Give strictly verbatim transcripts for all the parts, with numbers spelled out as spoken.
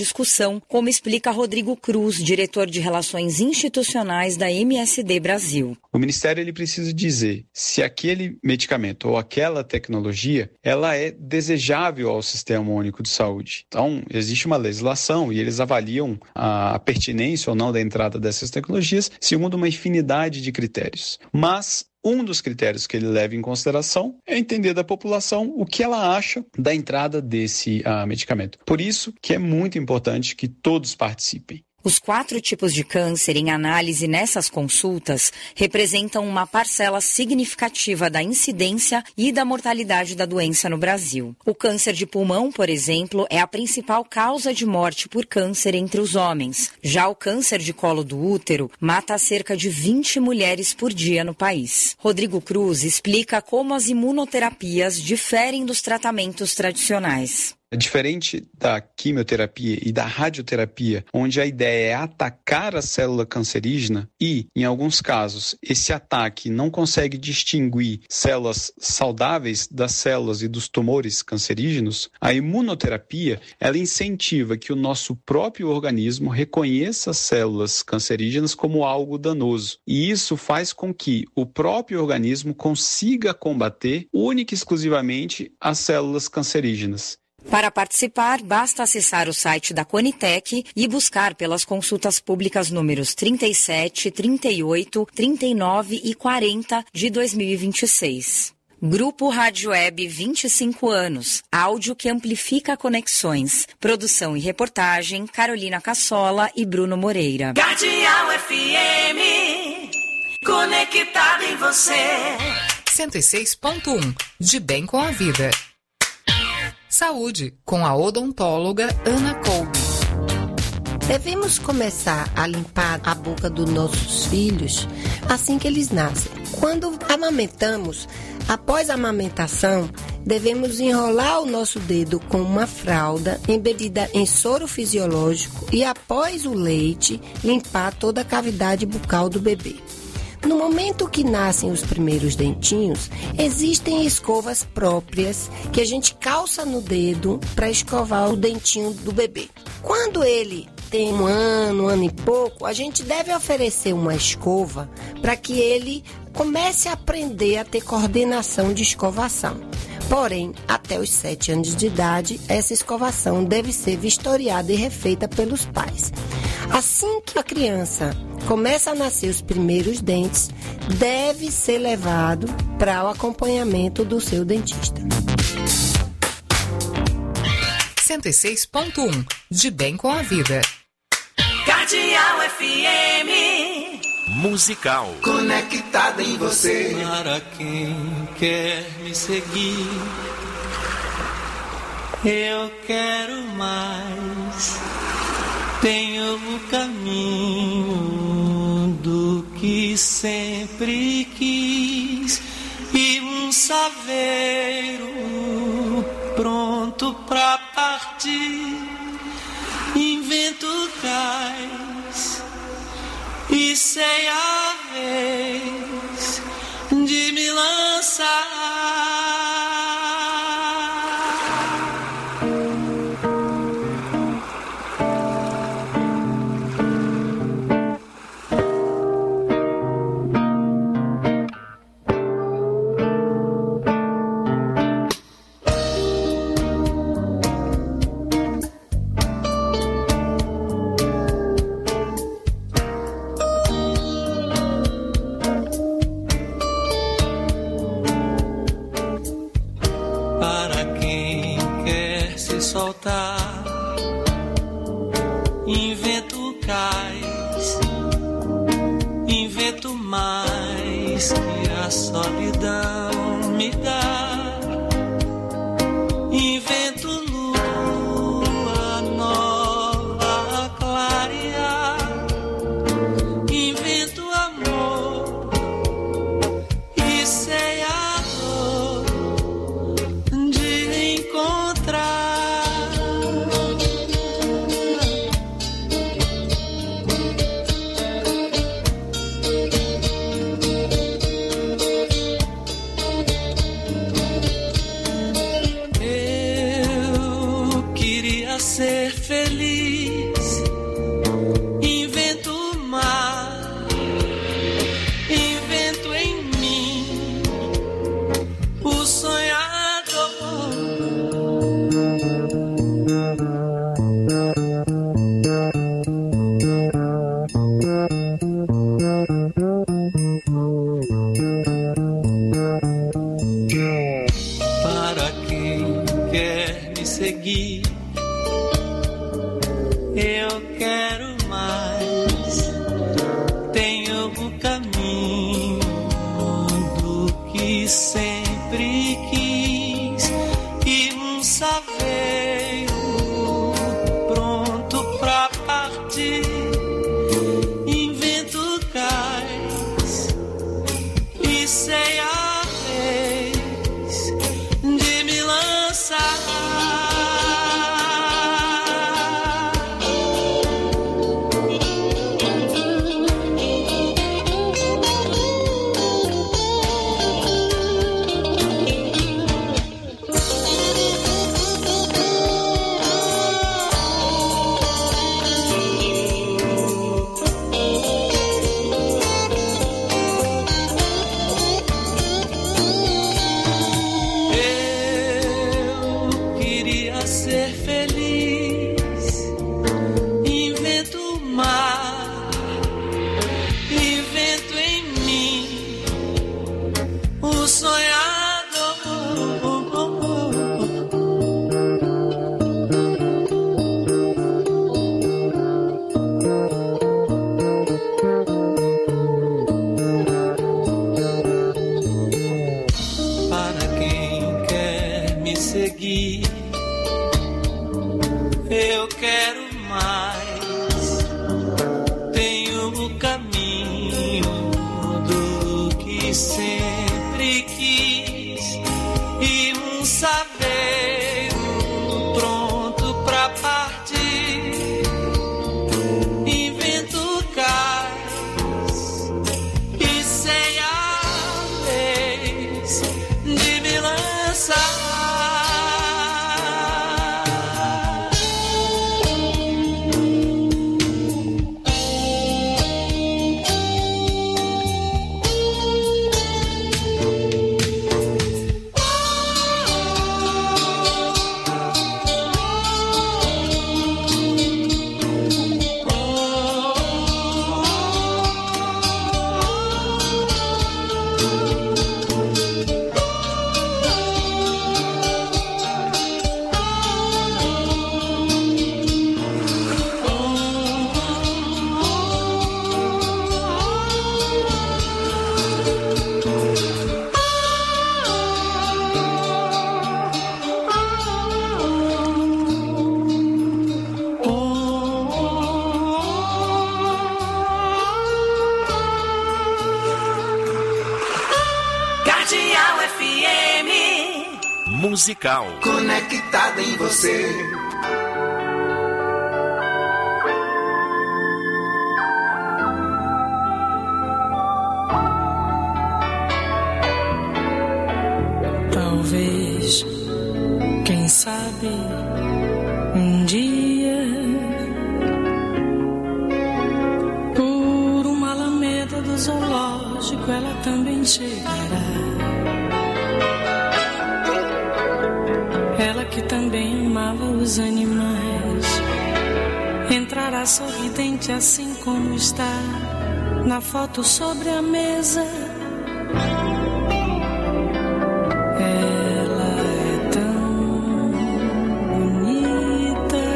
discussão, como explica Rodrigo Cruz, diretor de Relações Institucionais da M S D Brasil. O Ministério ele precisa dizer se aquele medicamento ou aquela tecnologia ela é desejável ao Sistema Único de Saúde. Então, existe uma legislação e eles avaliam a pertinência ou não da entrada dessas tecnologias segundo uma infinidade de critérios. Mas um dos critérios que ele leva em consideração é entender da população o que ela acha da entrada desse uh, medicamento. Por isso que é muito importante que todos participem. Os quatro tipos de câncer em análise nessas consultas representam uma parcela significativa da incidência e da mortalidade da doença no Brasil. O câncer de pulmão, por exemplo, é a principal causa de morte por câncer entre os homens. Já o câncer de colo do útero mata cerca de vinte mulheres por dia no país. Rodrigo Cruz explica como as imunoterapias diferem dos tratamentos tradicionais. Diferente da quimioterapia e da radioterapia, onde a ideia é atacar a célula cancerígena e, em alguns casos, esse ataque não consegue distinguir células saudáveis das células e dos tumores cancerígenos, a imunoterapia ela incentiva que o nosso próprio organismo reconheça as células cancerígenas como algo danoso. E isso faz com que o próprio organismo consiga combater única e exclusivamente as células cancerígenas. Para participar, basta acessar o site da Conitec e buscar pelas consultas públicas números trinta e sete, trinta e oito, trinta e nove e quarenta de dois mil e vinte e seis. Grupo Rádio Web vinte e cinco anos, áudio que amplifica conexões. Produção e reportagem, Carolina Cassola e Bruno Moreira. Guardião F M, conectado em você. cento e seis ponto um, de bem com a vida. Saúde, com a odontóloga Ana Kolbe. Devemos começar a limpar a boca dos nossos filhos assim que eles nascem. Quando amamentamos, após a amamentação, devemos enrolar o nosso dedo com uma fralda embebida em soro fisiológico e, após o leite, limpar toda a cavidade bucal do bebê. No momento que nascem os primeiros dentinhos, existem escovas próprias que a gente calça no dedo para escovar o dentinho do bebê. Quando ele tem um ano, um ano e pouco, a gente deve oferecer uma escova para que ele comece a aprender a ter coordenação de escovação. Porém, até os sete anos de idade, essa escovação deve ser vistoriada e refeita pelos pais. Assim que a criança começa a nascer os primeiros dentes, deve ser levado para o acompanhamento do seu dentista. cento e seis ponto um, de bem com a vida. Guardião F M musical. Conectado em você. Para quem quer me seguir, eu quero mais. Tenho o caminho do que sempre quis e um saveiro pronto pra partir. Invento cais e sei a vez de me lançar. eu quero mais. Tenho o caminho do que sempre quis e um saveiro pronto pra partir. Invento cais e sei a vez de me lançar. Eu quero mais. Tenho o caminho do que sempre quis e um saber pronto pra partir. Invento cais e sei a vez de me lançar. Musical. Conectada em você. Talvez, quem sabe, um dia, por uma alameda do zoológico, ela também chegará. Ela que também amava os animais, entrará sorridente assim como está na foto sobre a mesa. Ela é tão bonita,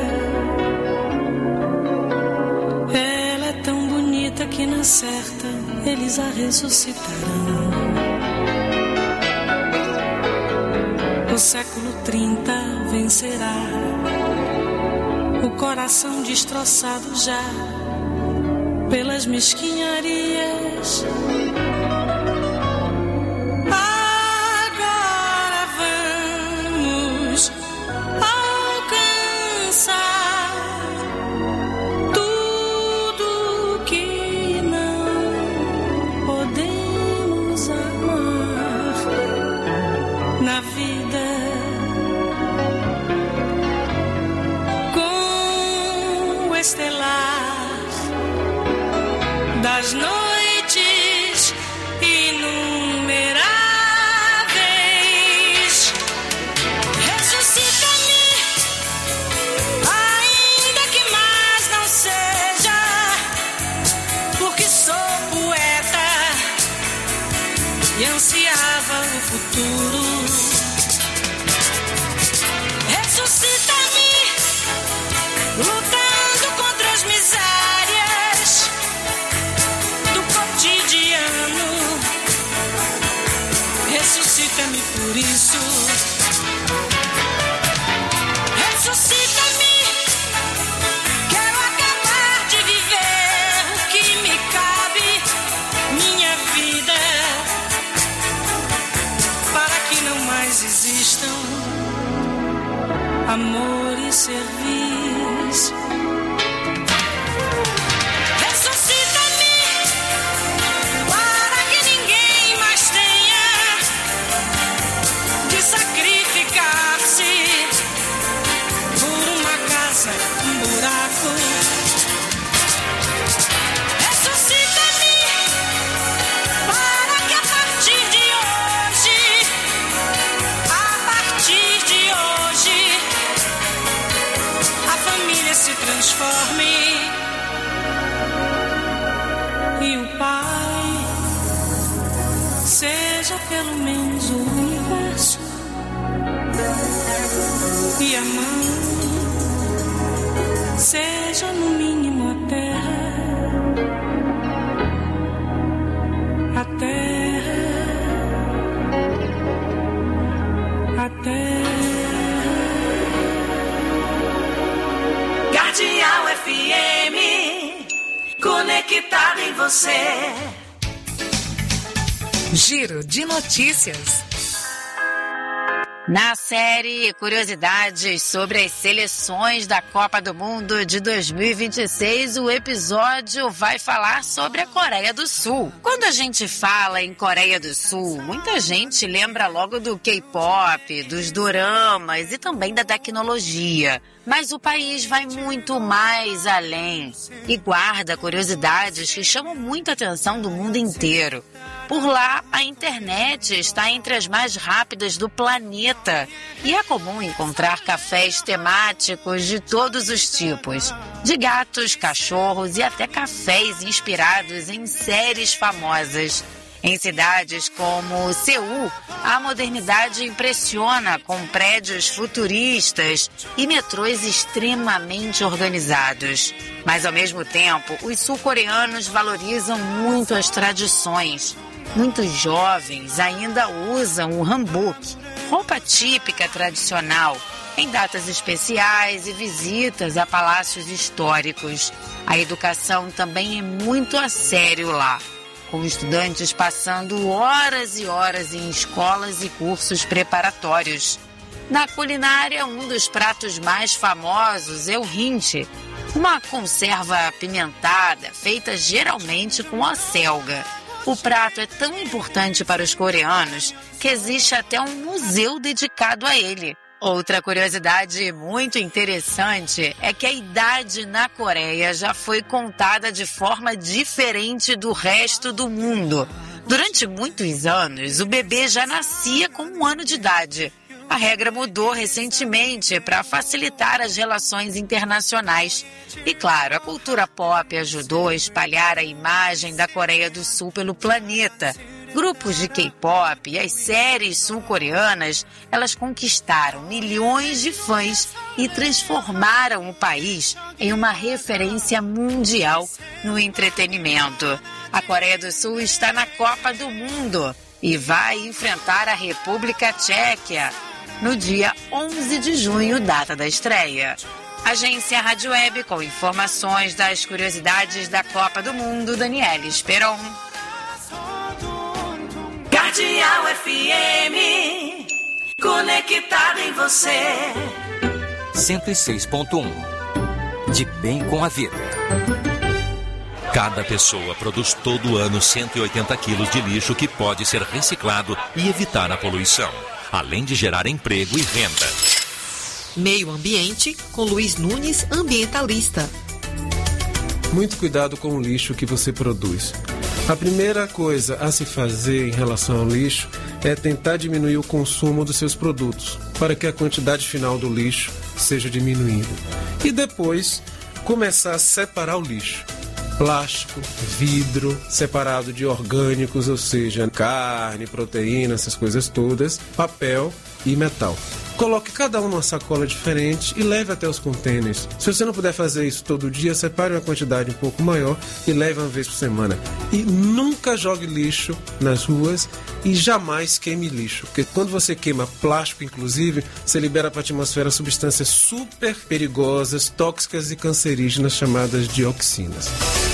ela é tão bonita que na certa eles a ressuscitarão. O século trinta vencerá o coração destroçado já pelas mesquinharias. Agora vamos alcançar tudo que não podemos amar na vida. Estelar das noites inumeráveis, ressuscita-me, ainda que mais não seja, porque sou poeta e ansiava o futuro. Ressuscita-me, lutando contra por isso. Ressuscita-me, quero acabar de viver o que me cabe, minha vida, para que não mais existam amor e serviço. Ressuscita-me, para que ninguém mais tenha de sacrificar-se por uma casa, um buraco. Ressuscita-me, para que a partir de hoje, a partir de hoje, a família se transforme e o pai seja pelo menos o universo e a mãe seja no mínimo a terra, a terra, a terra. Guardião F M, conectado em você. Giro de notícias. Na série Curiosidades sobre as seleções da Copa do Mundo de dois mil e vinte e seis, o episódio vai falar sobre a Coreia do Sul. Quando a gente fala em Coreia do Sul, muita gente lembra logo do K-pop, dos doramas e também da tecnologia. Mas o país vai muito mais além e guarda curiosidades que chamam muita atenção do mundo inteiro. Por lá, a internet está entre as mais rápidas do planeta e é comum encontrar cafés temáticos de todos os tipos, de gatos, cachorros e até cafés inspirados em séries famosas. Em cidades como Seul, a modernidade impressiona com prédios futuristas e metrôs extremamente organizados. Mas, ao mesmo tempo, os sul-coreanos valorizam muito as tradições. Muitos jovens ainda usam o hanbok, roupa típica tradicional, em datas especiais e visitas a palácios históricos. A educação também é muito a sério lá, com estudantes passando horas e horas em escolas e cursos preparatórios. Na culinária, um dos pratos mais famosos é o hinte, uma conserva apimentada feita geralmente com acelga. O prato é tão importante para os coreanos que existe até um museu dedicado a ele. Outra curiosidade muito interessante é que a idade na Coreia já foi contada de forma diferente do resto do mundo. Durante muitos anos, o bebê já nascia com um ano de idade. A regra mudou recentemente para facilitar as relações internacionais. E claro, a cultura pop ajudou a espalhar a imagem da Coreia do Sul pelo planeta. Grupos de K-pop e as séries sul-coreanas, elas conquistaram milhões de fãs e transformaram o país em uma referência mundial no entretenimento. A Coreia do Sul está na Copa do Mundo e vai enfrentar a República Tcheca no dia onze de junho, data da estreia. Agência Rádio Web com informações das curiosidades da Copa do Mundo, Daniela Esperon. Guardião F M, conectado em você. cento e seis ponto um. De bem com a vida. Cada pessoa produz todo ano cento e oitenta quilos de lixo que pode ser reciclado e evitar a poluição, além de gerar emprego e renda. Meio Ambiente, com Luiz Nunes, ambientalista. Muito cuidado com o lixo que você produz. A primeira coisa a se fazer em relação ao lixo é tentar diminuir o consumo dos seus produtos, para que a quantidade final do lixo seja diminuída. E depois, começar a separar o lixo. Plástico, vidro, separado de orgânicos, ou seja, carne, proteína, essas coisas todas, papel e metal. Coloque cada um numa sacola diferente e leve até os contêineres. Se você não puder fazer isso todo dia, separe uma quantidade um pouco maior e leve uma vez por semana. E nunca jogue lixo nas ruas e jamais queime lixo. Porque quando você queima plástico, inclusive, você libera para a atmosfera substâncias super perigosas, tóxicas e cancerígenas chamadas dioxinas.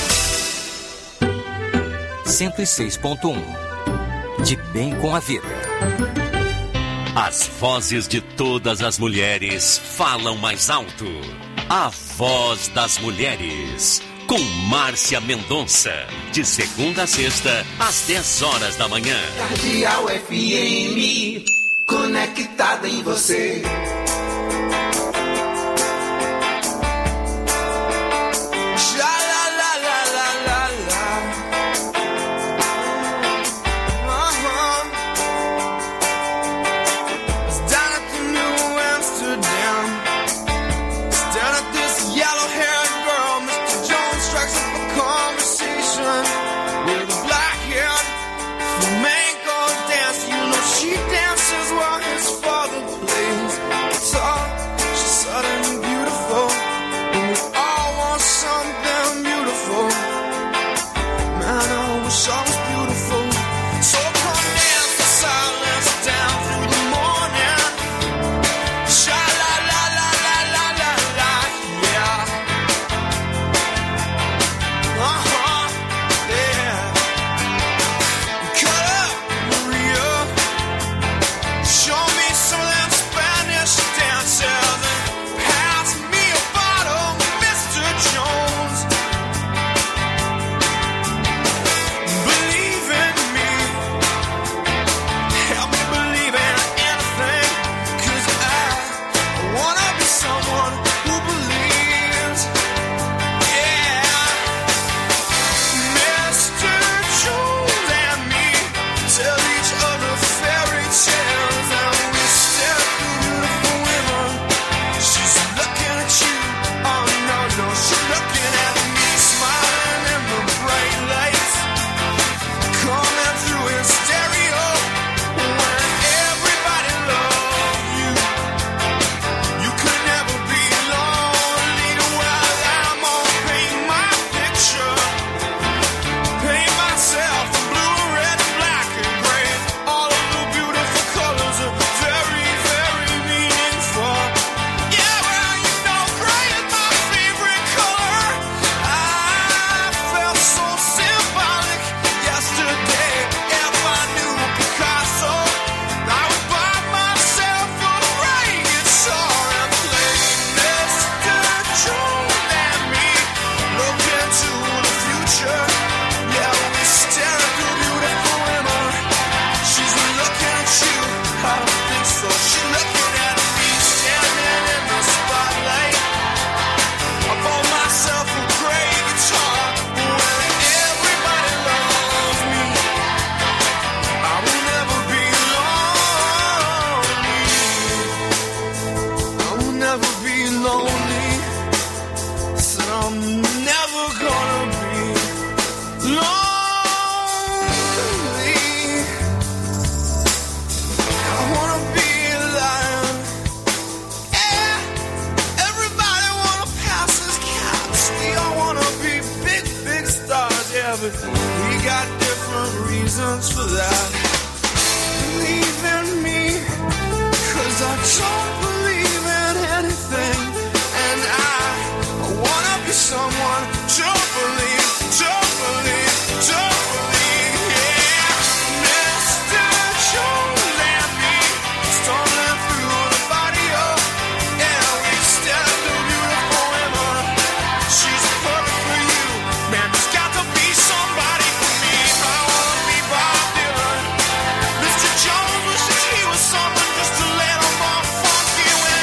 cento e seis ponto um. De bem com a vida. As vozes de todas as mulheres falam mais alto. A Voz das Mulheres, com Márcia Mendonça, de segunda a sexta, às dez horas da manhã. Cardeal F M, conectada em você.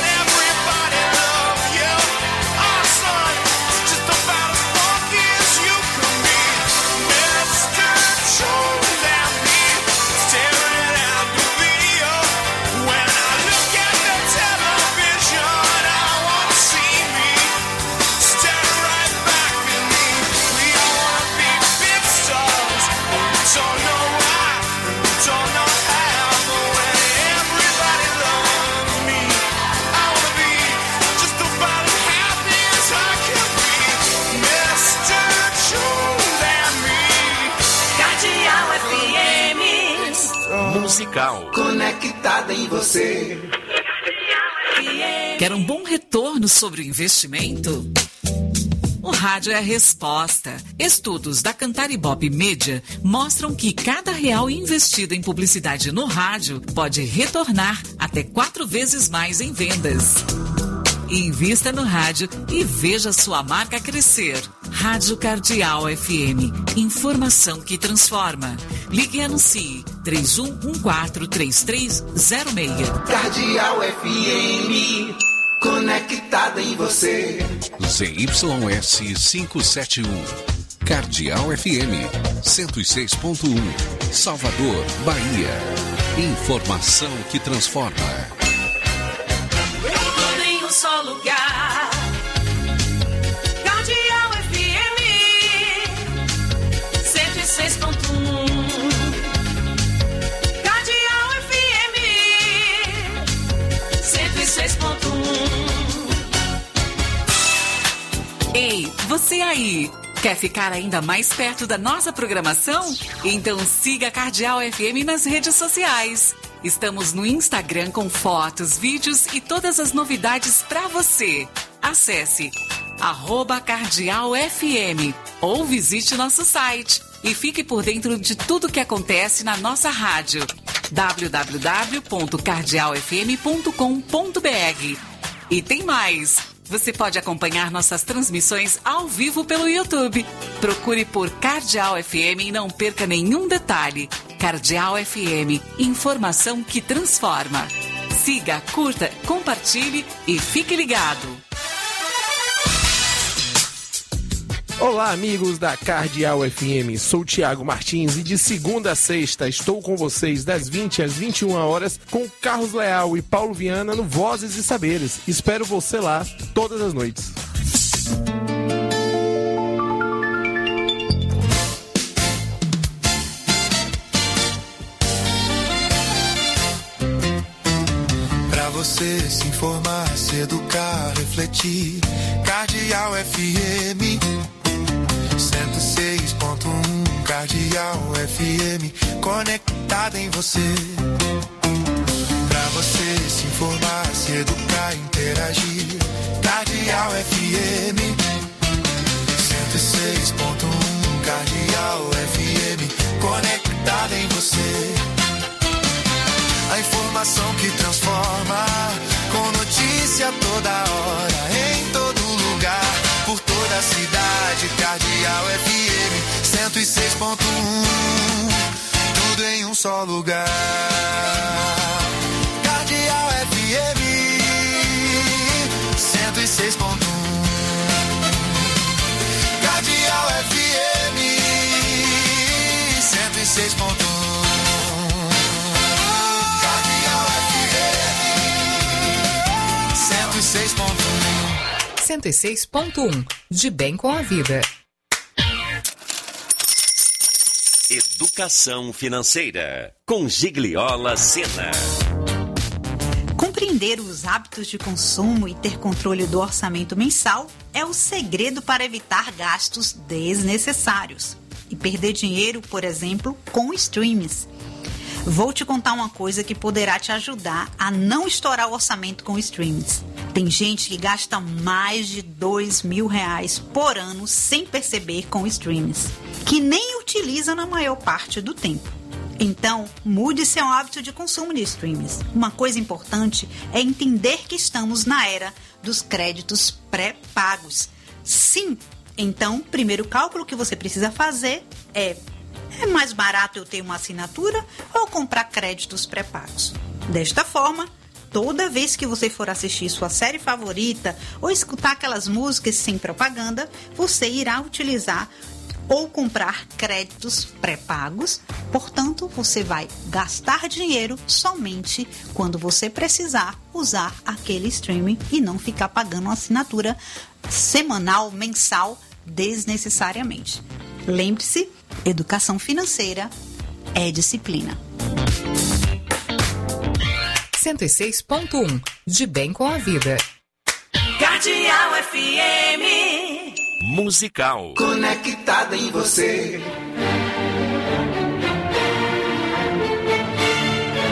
Just about as funky as you. musical. Conectada em você. Quer um bom retorno sobre o investimento? O rádio é a resposta. Estudos da Cantar Ibope Media mostram que cada real investido em publicidade no rádio pode retornar até quatro vezes mais em vendas. Invista no rádio e veja sua marca crescer. Rádio Cardeal F M. Informação que transforma. Ligue e anuncie três um um quatro três três zero seis. Cardeal F M. Conectada em você. Z Y S quinhentos e setenta e um. Cardeal F M cento e seis ponto um. Salvador, Bahia. Informação que transforma. Tudo em um só lugar. Cardeal F M cento e seis ponto um. Cardeal F M cento e seis ponto um. Ei, você aí! Quer ficar ainda mais perto da nossa programação? Então siga a Cardeal F M nas redes sociais. Estamos no Instagram com fotos, vídeos e todas as novidades para você. Acesse arroba Cardeal F M ou visite nosso site e fique por dentro de tudo que acontece na nossa rádio. w w w ponto cardeal f m ponto com ponto b r. E tem mais! Você pode acompanhar nossas transmissões ao vivo pelo YouTube. Procure por Cardeal F M e não perca nenhum detalhe. Cardeal F M, informação que transforma. Siga, curta, compartilhe e fique ligado. Olá, amigos da Cardeal F M, sou Tiago Martins e de segunda a sexta estou com vocês das vinte às vinte e uma horas com Carlos Leal e Paulo Viana no Vozes e Saberes. Espero você lá todas as noites. Pra você se informar, se educar, refletir, Cardeal F M cento e seis ponto um. Cardeal F M, conectada em você. Pra você se informar, se educar, interagir, Cardeal F M cento e seis ponto um. Cardeal F M, conectada em você. A informação que transforma, com notícia toda hora, em todo lugar, por toda a cidade. Cardeal F M cento e seis ponto um, tudo em um só lugar. Cardeal F M cento e seis ponto um. Cardeal F M cento e seis ponto um. Cardeal F M cento e seis ponto um. cento e seis ponto um. De bem com a vida. Educação financeira, com Gigliola Sena. Compreender os hábitos de consumo e ter controle do orçamento mensal é o segredo para evitar gastos desnecessários e perder dinheiro, por exemplo, com streams. Vou te contar uma coisa que poderá te ajudar a não estourar o orçamento com streams. Tem gente que gasta mais de dois mil reais por ano sem perceber com streams, que nem utiliza na maior parte do tempo. Então, mude seu hábito de consumo de streams. Uma coisa importante é entender que estamos na era dos créditos pré-pagos. Sim, então, o primeiro cálculo que você precisa fazer é: é mais barato eu ter uma assinatura ou comprar créditos pré-pagos? Desta forma, toda vez que você for assistir sua série favorita ou escutar aquelas músicas sem propaganda, você irá utilizar ou comprar créditos pré-pagos. Portanto, você vai gastar dinheiro somente quando você precisar usar aquele streaming e não ficar pagando uma assinatura semanal, mensal, desnecessariamente. Lembre-se, educação financeira é disciplina. cento e seis ponto um. De bem com a vida. Cardeal F M. Musical. Conectada em você.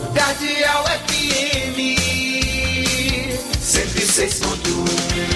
Cardeal F M cento e seis ponto um.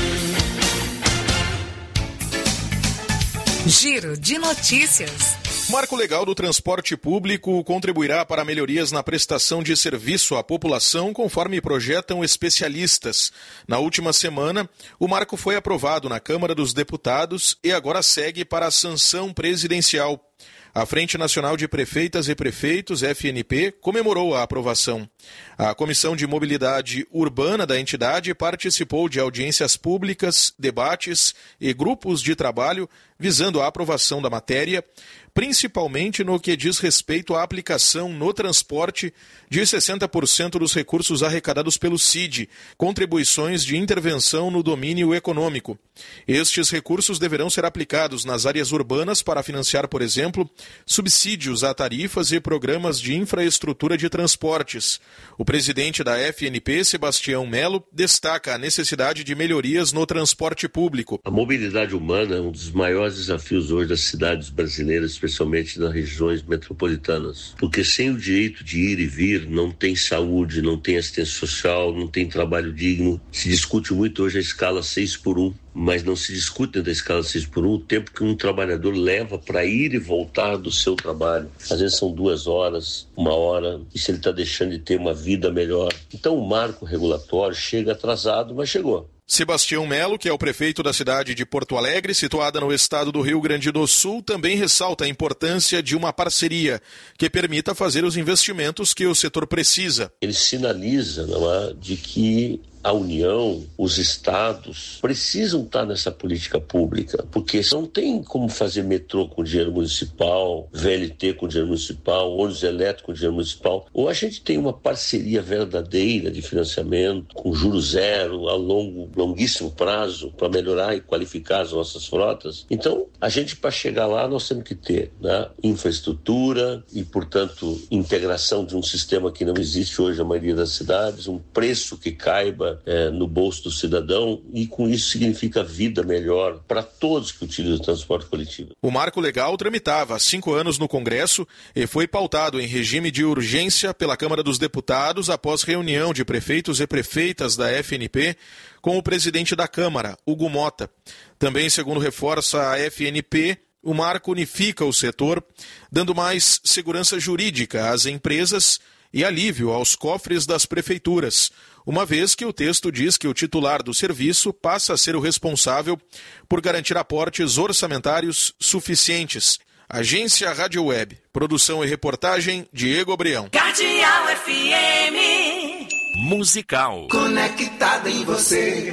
Giro de notícias. Marco legal do transporte público contribuirá para melhorias na prestação de serviço à população, conforme projetam especialistas. Na última semana, o marco foi aprovado na Câmara dos Deputados e agora segue para a sanção presidencial. A Frente Nacional de Prefeitas e Prefeitos, F N P, comemorou a aprovação. A Comissão de Mobilidade Urbana da entidade participou de audiências públicas, debates e grupos de trabalho visando a aprovação da matéria, principalmente no que diz respeito à aplicação no transporte de sessenta por cento dos recursos arrecadados pelo C I D, contribuições de intervenção no domínio econômico. Estes recursos deverão ser aplicados nas áreas urbanas para financiar, por exemplo, subsídios a tarifas e programas de infraestrutura de transportes. O presidente da F N P, Sebastião Melo, destaca a necessidade de melhorias no transporte público. A mobilidade humana é um dos maiores desafios hoje das cidades brasileiras, especialmente nas regiões metropolitanas. Porque sem o direito de ir e vir, não tem saúde, não tem assistência social, não tem trabalho digno. Se discute muito hoje a escala seis por um, mas não se discute dentro da escala seis por um o tempo que um trabalhador leva para ir e voltar do seu trabalho. Às vezes são duas horas, uma hora, e se ele está deixando de ter uma vida melhor. Então o marco regulatório chega atrasado, mas chegou. Sebastião Melo, que é o prefeito da cidade de Porto Alegre, situada no estado do Rio Grande do Sul, também ressalta a importância de uma parceria que permita fazer os investimentos que o setor precisa. Ele sinaliza, não é, de que a União, os estados, precisam estar nessa política pública, porque não tem como fazer metrô com dinheiro municipal, V L T com dinheiro municipal, ônibus elétrico com dinheiro municipal. Ou a gente tem uma parceria verdadeira de financiamento com juros zero, a longo, longuíssimo prazo, para melhorar e qualificar as nossas frotas. Então, a gente, para chegar lá, nós temos que ter, né, infraestrutura e, portanto, integração de um sistema que não existe hoje na maioria das cidades, um preço que caiba É, no bolso do cidadão, e com isso significa vida melhor para todos que utilizam o transporte coletivo. O marco legal tramitava há cinco anos no Congresso e foi pautado em regime de urgência pela Câmara dos Deputados após reunião de prefeitos e prefeitas da F N P com o presidente da Câmara, Hugo Mota. Também, segundo reforça a F N P, o marco unifica o setor, dando mais segurança jurídica às empresas e alívio aos cofres das prefeituras, uma vez que o texto diz que o titular do serviço passa a ser o responsável por garantir aportes orçamentários suficientes. Agência Rádio Web, produção e reportagem, Diego Obreão. Cardeal F M Musical. Conectada em você.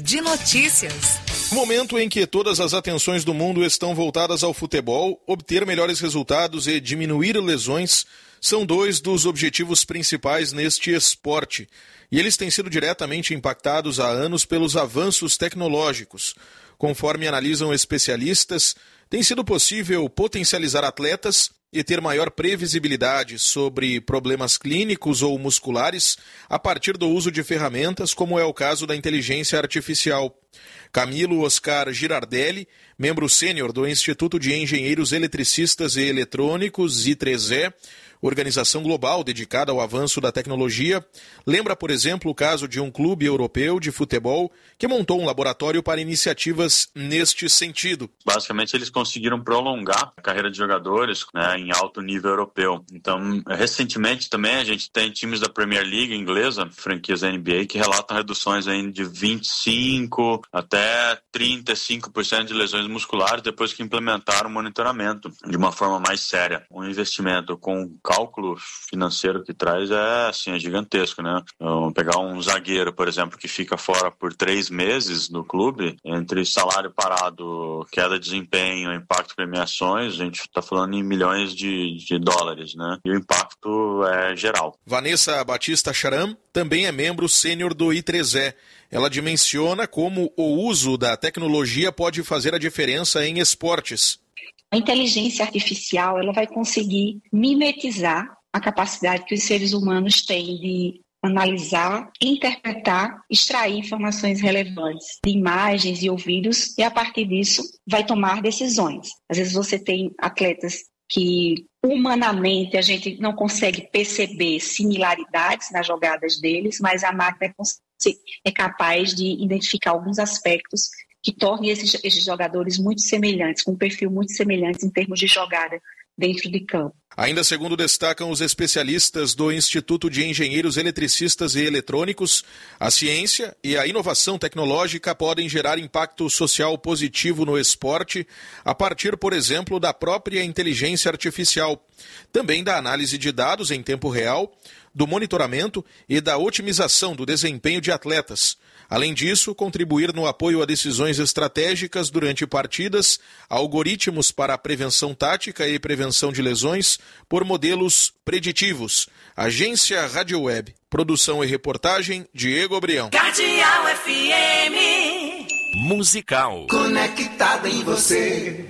de notícias. Momento em que todas as atenções do mundo estão voltadas ao futebol, obter melhores resultados e diminuir lesões são dois dos objetivos principais neste esporte. E eles têm sido diretamente impactados há anos pelos avanços tecnológicos. Conforme analisam especialistas, tem sido possível potencializar atletas e ter maior previsibilidade sobre problemas clínicos ou musculares a partir do uso de ferramentas, como é o caso da inteligência artificial. Camilo Oscar Girardelli, membro sênior do Instituto de Engenheiros Eletricistas e Eletrônicos, I três E, organização global dedicada ao avanço da tecnologia, lembra, por exemplo, o caso de um clube europeu de futebol que montou um laboratório para iniciativas neste sentido. Basicamente, eles conseguiram prolongar a carreira de jogadores, né, em alto nível europeu. Então, recentemente também a gente tem times da Premier League inglesa, franquias da N B A, que relatam reduções aí de vinte e cinco por cento até trinta e cinco por cento de lesões musculares depois que implementaram o monitoramento de uma forma mais séria. Um investimento com cálculo financeiro que traz é, assim, é gigantesco, né? Então, pegar um zagueiro, por exemplo, que fica fora por três meses do clube, entre salário parado, queda de desempenho, impacto de premiações, a gente está falando em milhões de, de dólares, né? E o impacto é geral. Vanessa Batista Charam também é membro sênior do I três E. Ela dimensiona como o uso da tecnologia pode fazer a diferença em esportes. A inteligência artificial ela vai conseguir mimetizar a capacidade que os seres humanos têm de analisar, interpretar, extrair informações relevantes de imagens e ouvidos e, a partir disso, vai tomar decisões. Às vezes você tem atletas que, humanamente, a gente não consegue perceber similaridades nas jogadas deles, mas a máquina é capaz de identificar alguns aspectos que tornem esses, esses jogadores muito semelhantes, com um perfil muito semelhante em termos de jogada dentro de campo. Ainda segundo destacam os especialistas do Instituto de Engenheiros Eletricistas e Eletrônicos, a ciência e a inovação tecnológica podem gerar impacto social positivo no esporte, a partir, por exemplo, da própria inteligência artificial, também da análise de dados em tempo real, do monitoramento e da otimização do desempenho de atletas. Além disso, contribuir no apoio a decisões estratégicas durante partidas, algoritmos para a prevenção tática e prevenção de lesões por modelos preditivos. Agência Rádio Web. Produção e reportagem, Diego Obrião. Cardeal F M. Musical. Conectada em você.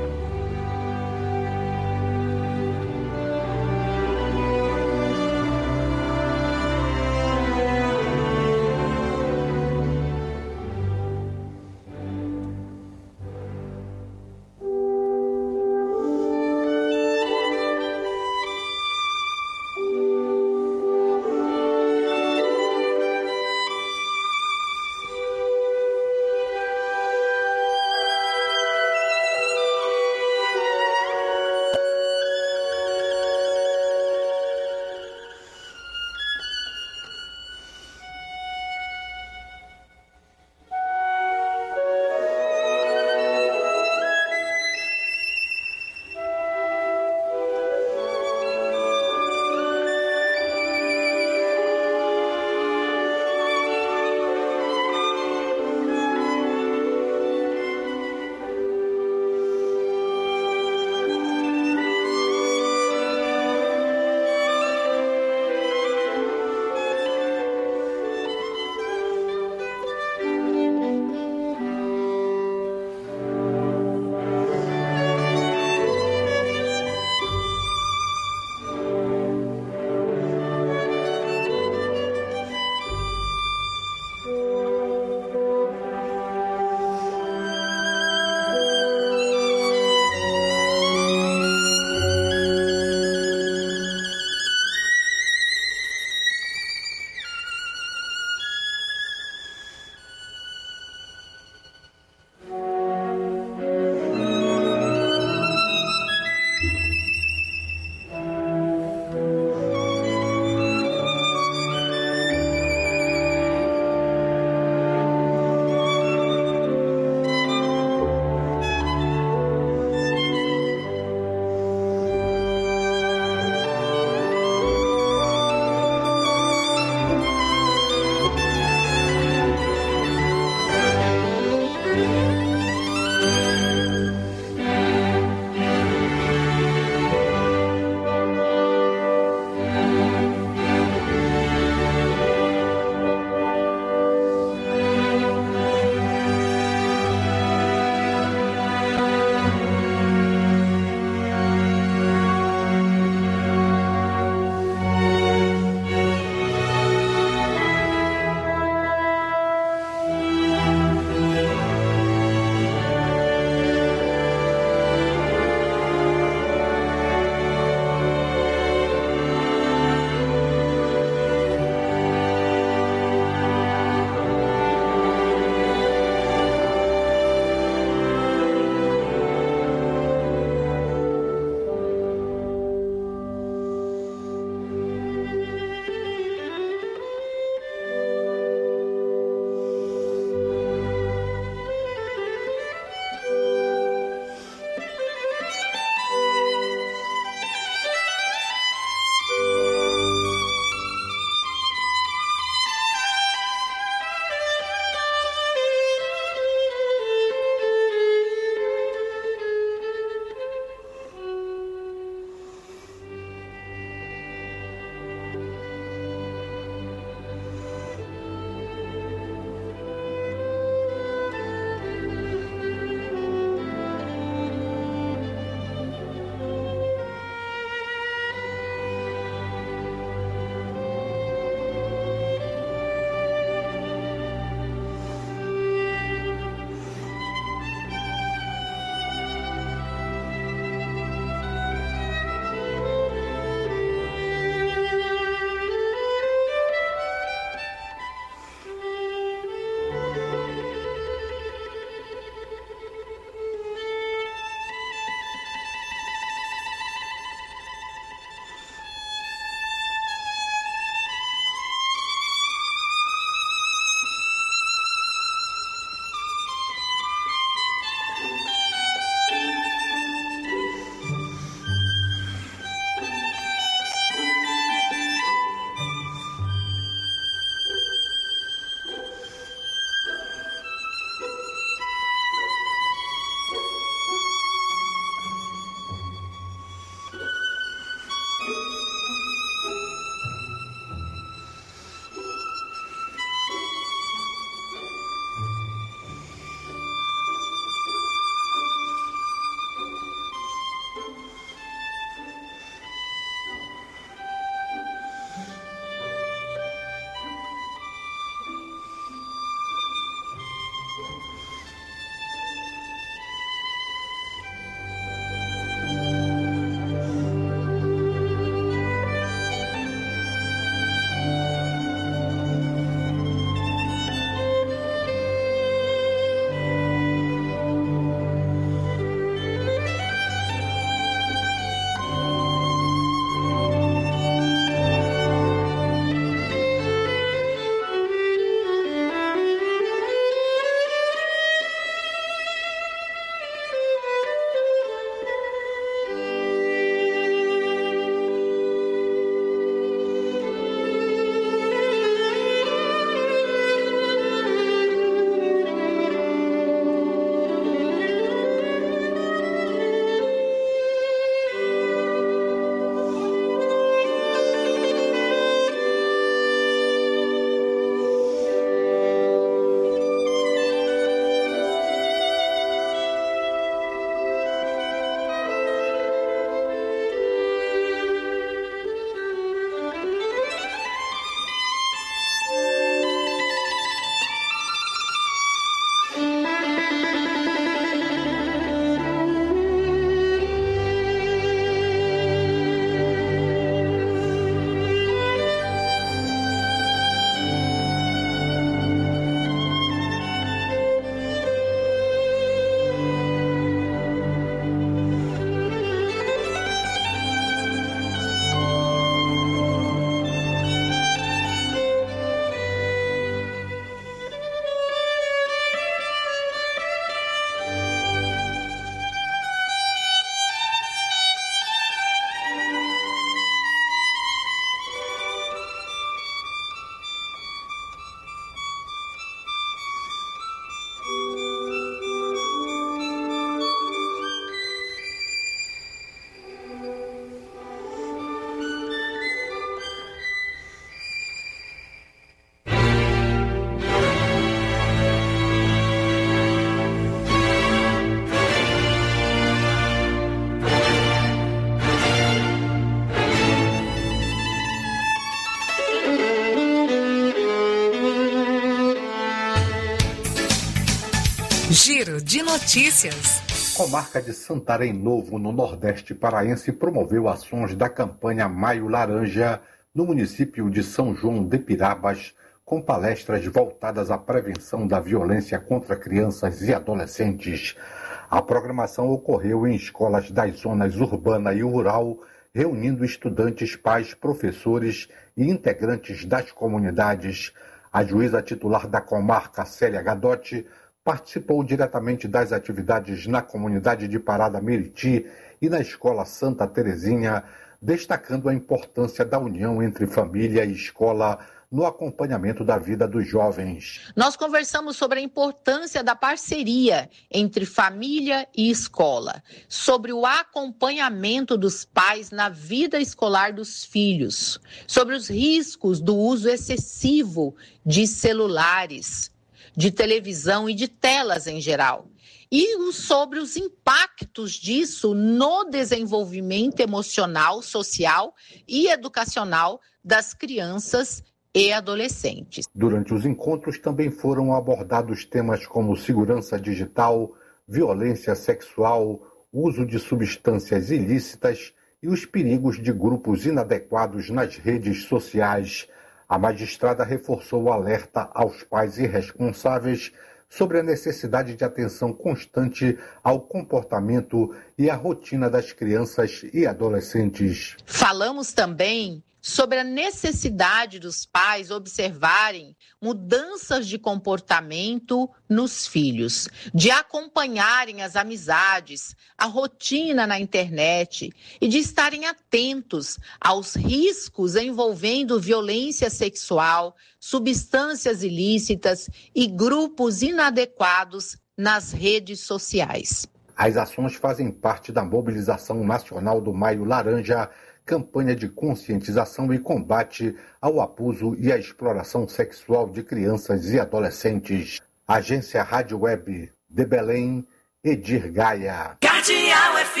de Notícias. Comarca de Santarém Novo, no Nordeste paraense, promoveu ações da campanha Maio Laranja no município de São João de Pirabas, com palestras voltadas à prevenção da violência contra crianças e adolescentes. A programação ocorreu em escolas das zonas urbana e rural, reunindo estudantes, pais, professores e integrantes das comunidades. A juíza titular da comarca, Célia Gadotti, participou diretamente das atividades na comunidade de Parada Meriti e na Escola Santa Terezinha, destacando a importância da união entre família e escola no acompanhamento da vida dos jovens. Nós conversamos sobre a importância da parceria entre família e escola, sobre o acompanhamento dos pais na vida escolar dos filhos, sobre os riscos do uso excessivo de celulares, de televisão e de telas em geral, e sobre os impactos disso no desenvolvimento emocional, social e educacional das crianças e adolescentes. Durante os encontros também foram abordados temas como segurança digital, violência sexual, uso de substâncias ilícitas e os perigos de grupos inadequados nas redes sociais. A magistrada reforçou o alerta aos pais irresponsáveis sobre a necessidade de atenção constante ao comportamento e à rotina das crianças e adolescentes. Falamos também sobre a necessidade dos pais observarem mudanças de comportamento nos filhos, de acompanharem as amizades, a rotina na internet e de estarem atentos aos riscos envolvendo violência sexual, substâncias ilícitas e grupos inadequados nas redes sociais. As ações fazem parte da mobilização nacional do Maio Laranja, campanha de conscientização e combate ao abuso e à exploração sexual de crianças e adolescentes. Agência Rádio Web de Belém, Edir Gaia. Cardeal F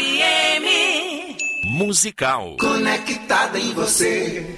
M. Musical. Conectada em você.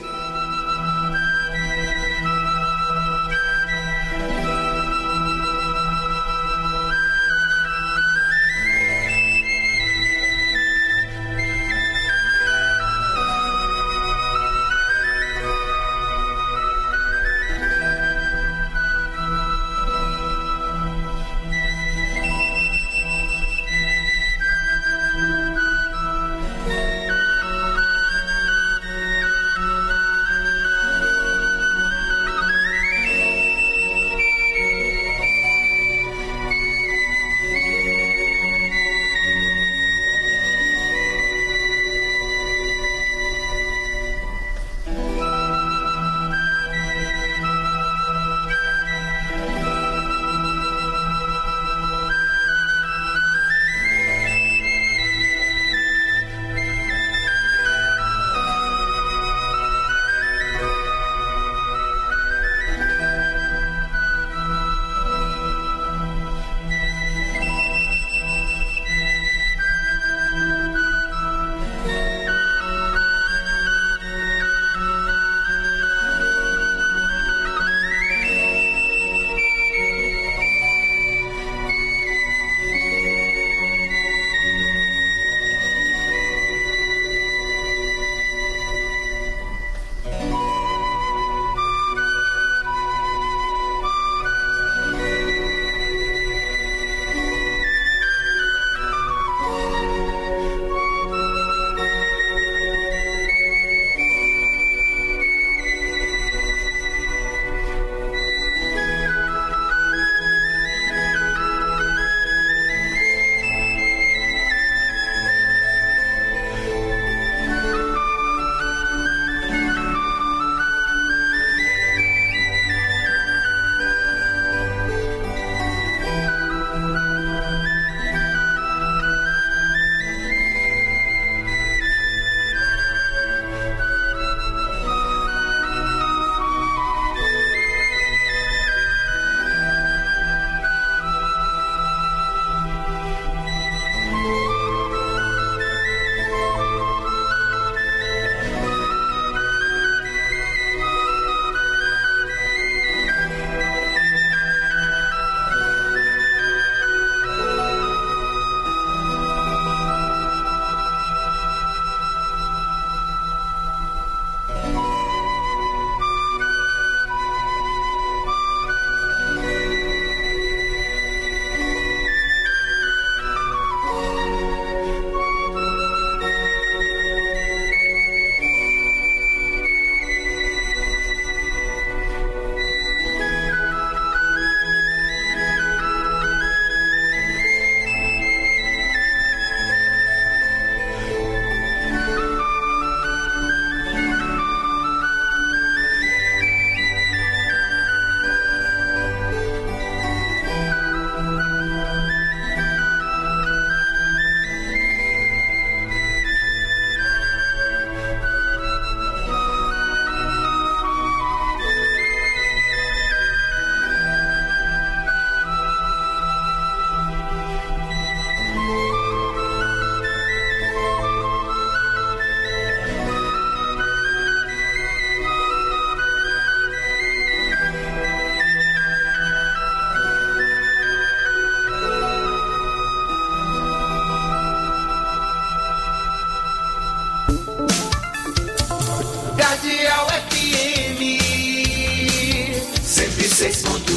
seis ponto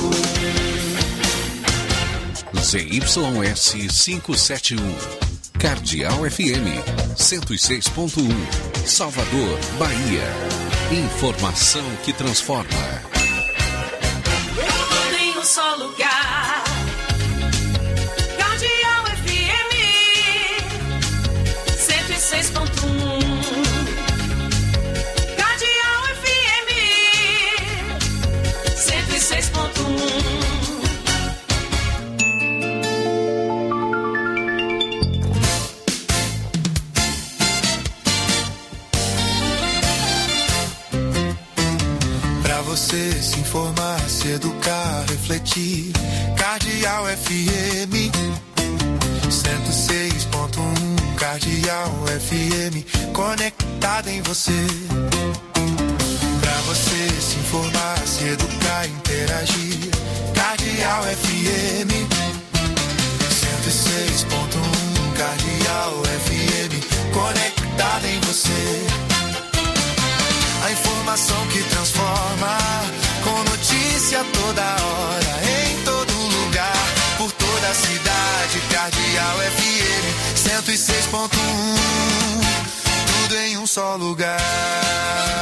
um. Z Y S quinhentos e setenta e um. Cardeal F M cento e seis ponto um. Salvador, Bahia. Informação que transforma. Tudo em um só lugar. Cardeal F M cento e seis ponto um. Cardeal F M cento e seis ponto um. Você se informar, se educar, refletir. Cardeal F M cento e seis ponto um. Cardeal F M conectada em você. Pra você se informar, se educar, interagir. Cardeal F M cento e seis ponto um. Cardeal F M conectada em você. A informação que transforma, com notícia toda hora, em todo lugar, por toda a cidade. Cardeal F M cento e seis ponto um, tudo em um só lugar.